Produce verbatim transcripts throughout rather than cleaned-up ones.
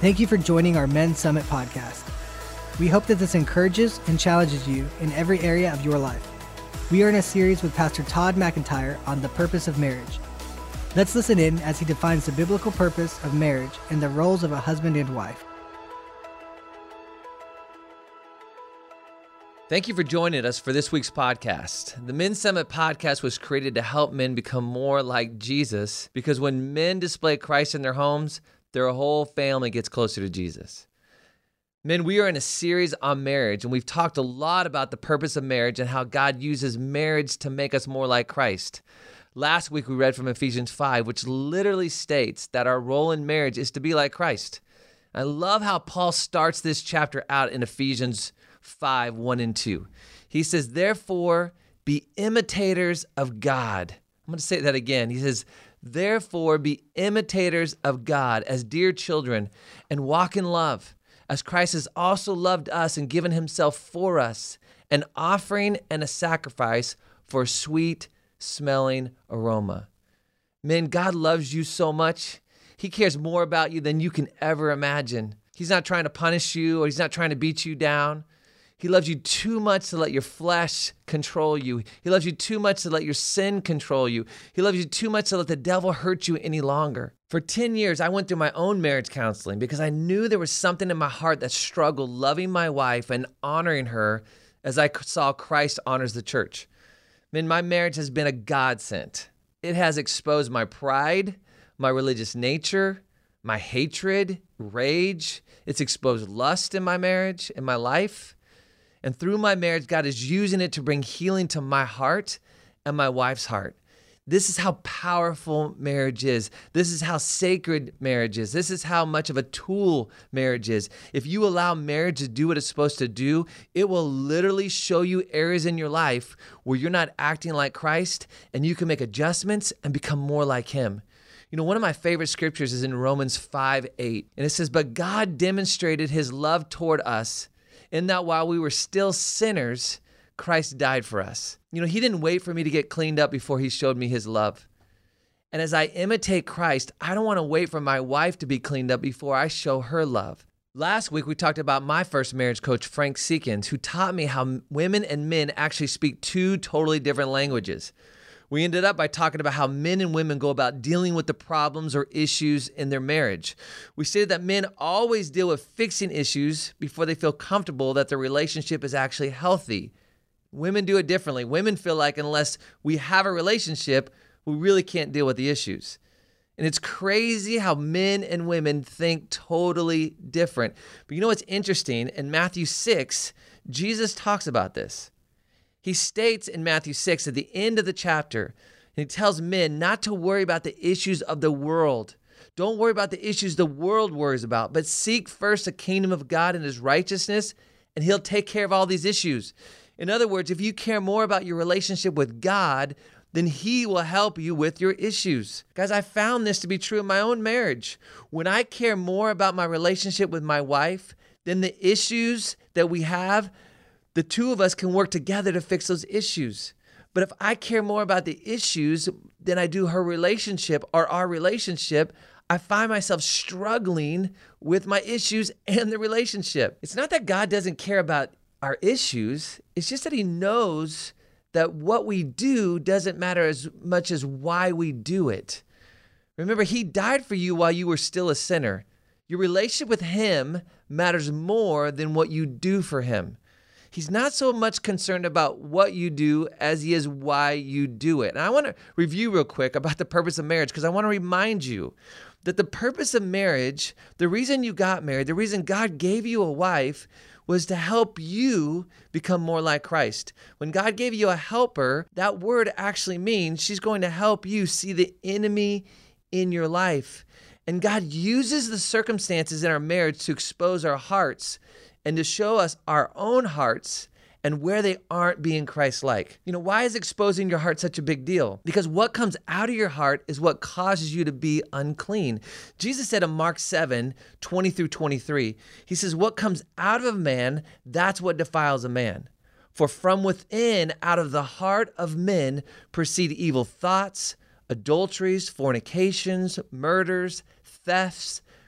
Thank you for joining our Men's Summit podcast. We hope that this encourages and challenges you in every area of your life. We are in a series with Pastor Todd McIntyre on the purpose of marriage. Let's listen in as he defines the biblical purpose of marriage and the roles of a husband and wife. Thank you for joining us for this week's podcast. The Men's Summit podcast was created to help men become more like Jesus, because when men display Christ in their homes, their whole family gets closer to Jesus. Men, we are in a series on marriage, and we've talked a lot about the purpose of marriage and how God uses marriage to make us more like Christ. Last week, we read from Ephesians five, which literally states that our role in marriage is to be like Christ. I love how Paul starts this chapter out in Ephesians five, one and two. He says, therefore, be imitators of God. I'm going to say that again. He says, therefore, be imitators of God as dear children and walk in love, as Christ has also loved us and given himself for us, an offering and a sacrifice for a sweet smelling aroma. Men, God loves you so much. He cares more about you than you can ever imagine. He's not trying to punish you, or he's not trying to beat you down. He loves you too much to let your flesh control you. He loves you too much to let your sin control you. He loves you too much to let the devil hurt you any longer. For ten years, I went through my own marriage counseling because I knew there was something in my heart that struggled loving my wife and honoring her as I saw Christ honors the church. Man, my marriage has been a godsend. It has exposed my pride, my religious nature, my hatred, rage. It's exposed lust in my marriage, in my life. And through my marriage, God is using it to bring healing to my heart and my wife's heart. This is how powerful marriage is. This is how sacred marriage is. This is how much of a tool marriage is. If you allow marriage to do what it's supposed to do, it will literally show you areas in your life where you're not acting like Christ, and you can make adjustments and become more like him. You know, one of my favorite scriptures is in Romans five eight, and it says, but God demonstrated his love toward us in that while we were still sinners, Christ died for us. You know, he didn't wait for me to get cleaned up before he showed me his love. And as I imitate Christ, I don't want to wait for my wife to be cleaned up before I show her love. Last week, we talked about my first marriage coach, Frank Seekins, who taught me how women and men actually speak two totally different languages. We ended up by talking about how men and women go about dealing with the problems or issues in their marriage. We stated that men always deal with fixing issues before they feel comfortable that their relationship is actually healthy. Women do it differently. Women feel like unless we have a relationship, we really can't deal with the issues. And it's crazy how men and women think totally different. But you know what's interesting? In Matthew six, Jesus talks about this. He states in Matthew six at the end of the chapter, and he tells men not to worry about the issues of the world. Don't worry about the issues the world worries about, but seek first the kingdom of God and his righteousness, and he'll take care of all these issues. In other words, if you care more about your relationship with God, then he will help you with your issues. Guys, I found this to be true in my own marriage. When I care more about my relationship with my wife than the issues that we have, the two of us can work together to fix those issues. But if I care more about the issues than I do her relationship or our relationship, I find myself struggling with my issues and the relationship. It's not that God doesn't care about our issues. It's just that he knows that what we do doesn't matter as much as why we do it. Remember, he died for you while you were still a sinner. Your relationship with him matters more than what you do for him. He's not so much concerned about what you do as he is why you do it. And I want to review real quick about the purpose of marriage, because I want to remind you that the purpose of marriage, the reason you got married, the reason God gave you a wife was to help you become more like Christ. When God gave you a helper, that word actually means she's going to help you see the enemy in your life. And God uses the circumstances in our marriage to expose our hearts and to show us our own hearts and where they aren't being Christ-like. You know, why is exposing your heart such a big deal? Because what comes out of your heart is what causes you to be unclean. Jesus said in Mark seven, twenty through twenty-three, he says, what comes out of a man, that's what defiles a man. For from within, out of the heart of men, proceed evil thoughts, adulteries, fornications, murders, thefts,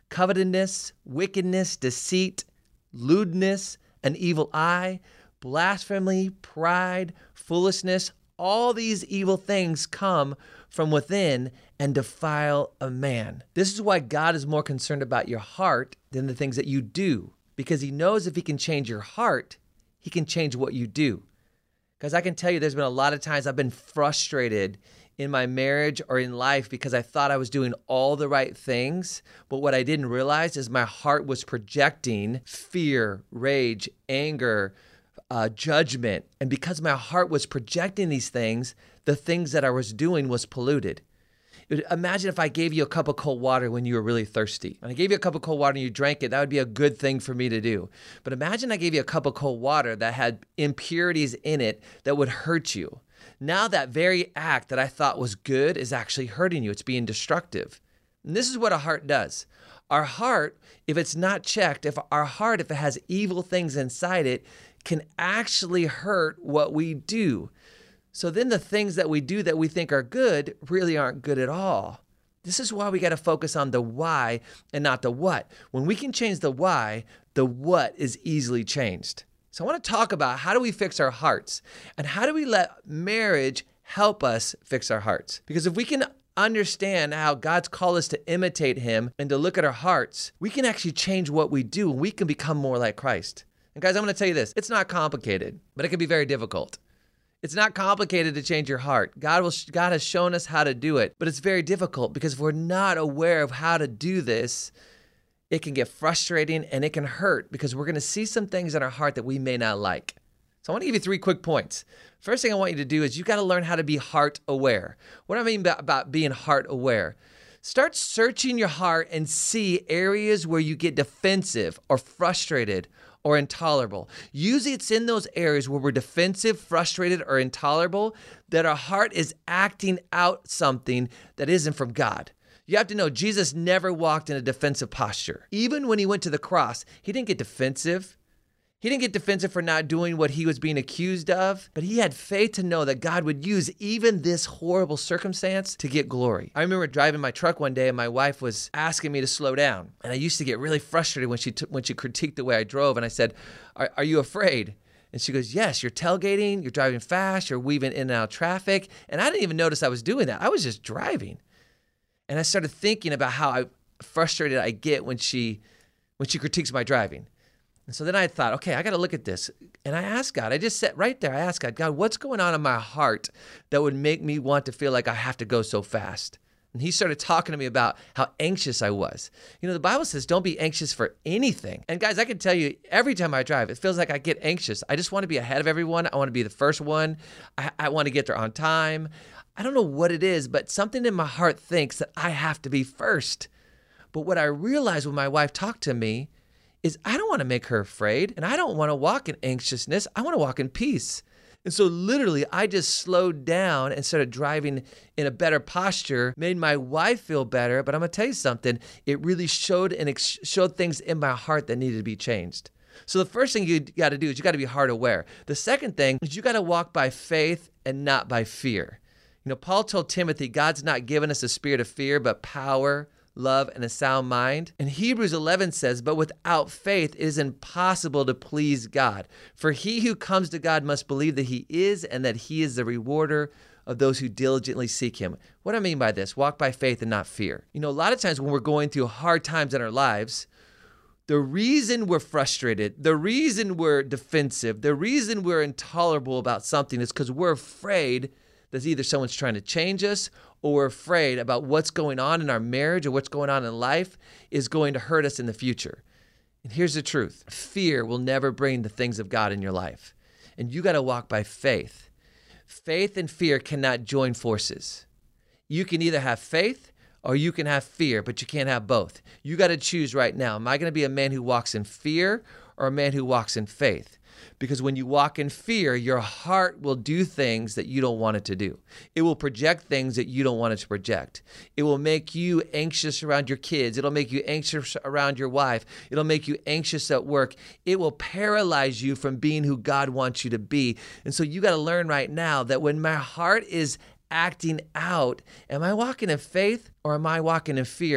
covetousness, wickedness, deceit, lewdness, an evil eye, blasphemy, pride, foolishness. All these evil things come from within and defile a man. This is why God is more concerned about your heart than the things that you do, because he knows if he can change your heart, he can change what you do. Because I can tell you there's been a lot of times I've been frustrated in my marriage or in life because I thought I was doing all the right things, but what I didn't realize is my heart was projecting fear, rage, anger, uh, judgment. And because my heart was projecting these things, the things that I was doing was polluted. Imagine if I gave you a cup of cold water when you were really thirsty. And I gave you a cup of cold water and you drank it. That would be a good thing for me to do. But imagine I gave you a cup of cold water that had impurities in it that would hurt you. Now that very act that I thought was good is actually hurting you. It's being destructive. And this is what a heart does. Our heart, if it's not checked, if our heart, if it has evil things inside it, can actually hurt what we do. So then the things that we do that we think are good really aren't good at all. This is why we got to focus on the why and not the what. When we can change the why, the what is easily changed. So I want to talk about how do we fix our hearts and how do we let marriage help us fix our hearts? Because if we can understand how God's called us to imitate him and to look at our hearts, we can actually change what we do and we can become more like Christ. And guys, I'm going to tell you this. It's not complicated, but it can be very difficult. It's not complicated to change your heart. God will. God has shown us how to do it, but it's very difficult because if we're not aware of how to do this, it can get frustrating and it can hurt because we're going to see some things in our heart that we may not like. So I want to give you three quick points. First thing I want you to do is you got to learn how to be heart aware. What do I mean by, about being heart aware? Start searching your heart and see areas where you get defensive or frustrated or intolerable. Usually it's in those areas where we're defensive, frustrated, or intolerable that our heart is acting out something that isn't from God. You have to know Jesus never walked in a defensive posture. Even when he went to the cross, he didn't get defensive. He didn't get defensive for not doing what he was being accused of, but he had faith to know that God would use even this horrible circumstance to get glory. I remember driving my truck one day and my wife was asking me to slow down. And I used to get really frustrated when she t- when she critiqued the way I drove. And I said, are, are you afraid? And she goes, yes, you're tailgating, you're driving fast, you're weaving in and out of traffic. And I didn't even notice I was doing that. I was just driving. And I started thinking about how I, frustrated I get when she when she critiques my driving. And so then I thought, okay, I got to look at this. And I asked God, I just sat right there. I asked God, God, what's going on in my heart that would make me want to feel like I have to go so fast? And he started talking to me about how anxious I was. You know, the Bible says don't be anxious for anything. And guys, I can tell you every time I drive, it feels like I get anxious. I just want to be ahead of everyone. I want to be the first one. I, I want to get there on time. I don't know what it is, but something in my heart thinks that I have to be first. But what I realized when my wife talked to me is I don't want to make her afraid, and I don't want to walk in anxiousness. I want to walk in peace. And so literally, I just slowed down and started driving in a better posture, made my wife feel better. But I'm going to tell you something. It really showed and ex- showed things in my heart that needed to be changed. So the first thing you got to do is you got to be heart aware. The second thing is you got to walk by faith and not by fear. You know, Paul told Timothy, God's not given us a spirit of fear, but power, love, and a sound mind. And Hebrews eleven says, but without faith, it is impossible to please God. For he who comes to God must believe that he is and that he is the rewarder of those who diligently seek him. What do I mean by this? Walk by faith and not fear. You know, a lot of times when we're going through hard times in our lives, the reason we're frustrated, the reason we're defensive, the reason we're intolerable about something is because we're afraid that either someone's trying to change us or we're afraid about what's going on in our marriage or what's going on in life is going to hurt us in the future. And here's the truth. Fear will never bring the things of God in your life. And you got to walk by faith. Faith and fear cannot join forces. You can either have faith or you can have fear, but you can't have both. You got to choose right now. Am I going to be a man who walks in fear or a man who walks in faith? Because when you walk in fear, your heart will do things that you don't want it to do. It will project things that you don't want it to project. It will make you anxious around your kids. It'll make you anxious around your wife. It'll make you anxious at work. It will paralyze you from being who God wants you to be. And so you got to learn right now that when my heart is acting out, am I walking in faith or am I walking in fear?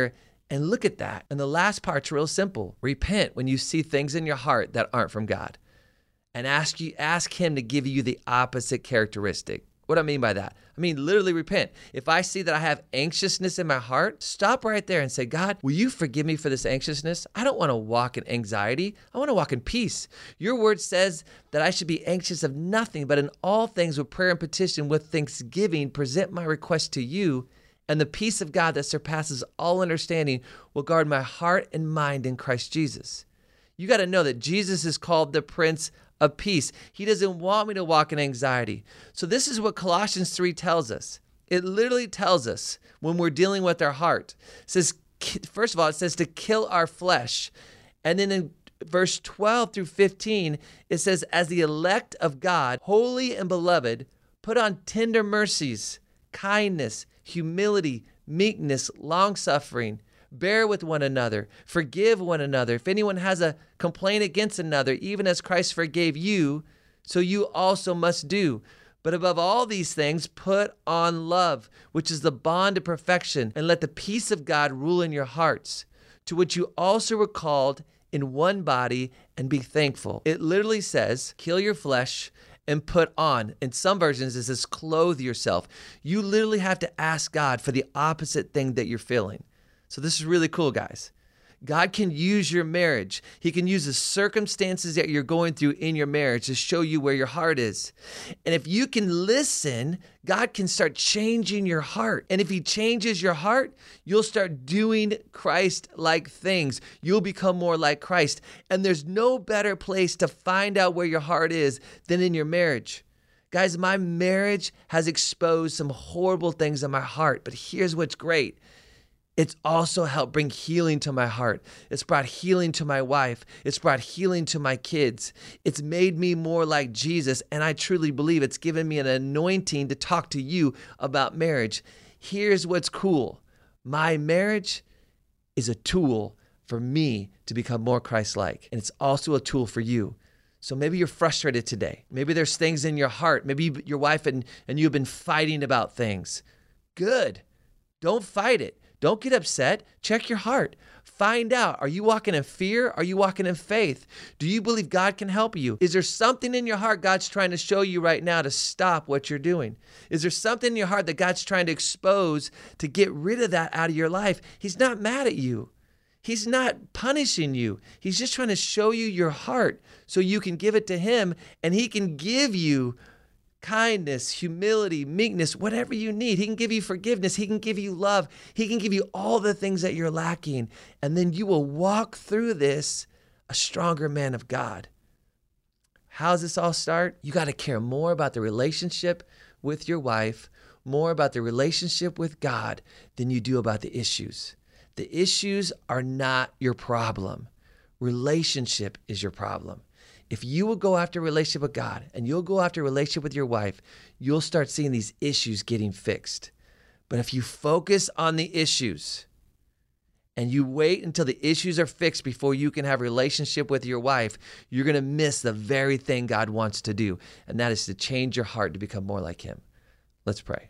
And look at that. And the last part's real simple. Repent when you see things in your heart that aren't from God. And ask you, ask him to give you the opposite characteristic. What do I mean by that? I mean, literally repent. If I see that I have anxiousness in my heart, stop right there and say, God, will you forgive me for this anxiousness? I don't want to walk in anxiety. I want to walk in peace. Your word says that I should be anxious of nothing, but in all things with prayer and petition, with thanksgiving, present my request to you, and the peace of God that surpasses all understanding will guard my heart and mind in Christ Jesus. You got to know that Jesus is called the Prince of Peace. He doesn't want me to walk in anxiety. So this is what Colossians three tells us. It literally tells us when we're dealing with our heart. It says, first of all, it says to kill our flesh. And then in verse twelve through fifteen, it says, as the elect of God, holy and beloved, put on tender mercies, kindness, humility, meekness, long-suffering. Bear with one another, forgive one another. If anyone has a complaint against another, even as Christ forgave you, so you also must do. But above all these things, put on love, which is the bond of perfection, and let the peace of God rule in your hearts, to which you also were called in one body, and be thankful. It literally says, kill your flesh and put on. In some versions, it says, clothe yourself. You literally have to ask God for the opposite thing that you're feeling. So this is really cool, guys. God can use your marriage. He can use the circumstances that you're going through in your marriage to show you where your heart is. And if you can listen, God can start changing your heart. And if he changes your heart, you'll start doing Christ-like things. You'll become more like Christ. And there's no better place to find out where your heart is than in your marriage. Guys, my marriage has exposed some horrible things in my heart, but here's what's great. It's also helped bring healing to my heart. It's brought healing to my wife. It's brought healing to my kids. It's made me more like Jesus, and I truly believe it's given me an anointing to talk to you about marriage. Here's what's cool. My marriage is a tool for me to become more Christ-like, and it's also a tool for you. So maybe you're frustrated today. Maybe there's things in your heart. Maybe your wife and, and you have been fighting about things. Good. Don't fight it. Don't get upset. Check your heart. Find out, are you walking in fear? Are you walking in faith? Do you believe God can help you? Is there something in your heart God's trying to show you right now to stop what you're doing? Is there something in your heart that God's trying to expose to get rid of that out of your life? He's not mad at you. He's not punishing you. He's just trying to show you your heart so you can give it to him, and he can give you kindness, humility, meekness, whatever you need. He can give you forgiveness. He can give you love. He can give you all the things that you're lacking. And then you will walk through this a stronger man of God. How does this all start? You got to care more about the relationship with your wife, more about the relationship with God than you do about the issues. The issues are not your problem. Relationship is your problem. If you will go after a relationship with God and you'll go after a relationship with your wife, you'll start seeing these issues getting fixed. But if you focus on the issues and you wait until the issues are fixed before you can have a relationship with your wife, you're going to miss the very thing God wants to do, and that is to change your heart to become more like him. Let's pray.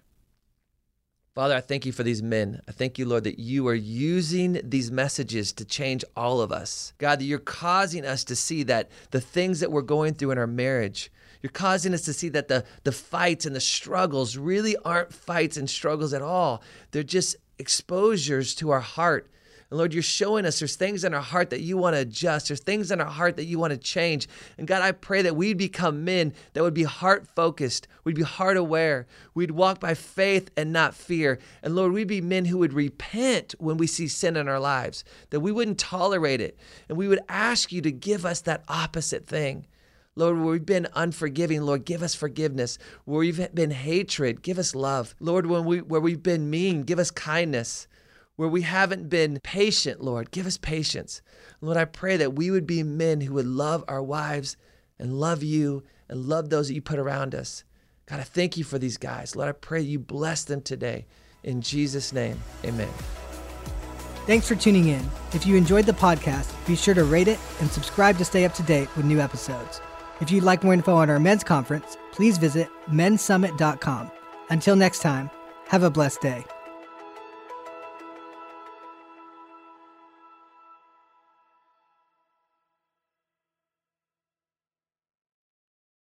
Father, I thank you for these men. I thank you, Lord, that you are using these messages to change all of us. God, that you're causing us to see that the things that we're going through in our marriage, you're causing us to see that the, the fights and the struggles really aren't fights and struggles at all. They're just exposures to our heart. And Lord, you're showing us there's things in our heart that you want to adjust. There's things in our heart that you want to change. And God, I pray that we'd become men that would be heart-focused. We'd be heart-aware. We'd walk by faith and not fear. And Lord, we'd be men who would repent when we see sin in our lives, that we wouldn't tolerate it. And we would ask you to give us that opposite thing. Lord, where we've been unforgiving, Lord, give us forgiveness. Where we've been hatred, give us love. Lord, when we, where we've been mean, give us kindness. Where we haven't been patient, Lord, give us patience. Lord, I pray that we would be men who would love our wives and love you and love those that you put around us. God, I thank you for these guys. Lord, I pray you bless them today. In Jesus' name, amen. Thanks for tuning in. If you enjoyed the podcast, be sure to rate it and subscribe to stay up to date with new episodes. If you'd like more info on our men's conference, please visit men's summit dot com. Until next time, have a blessed day.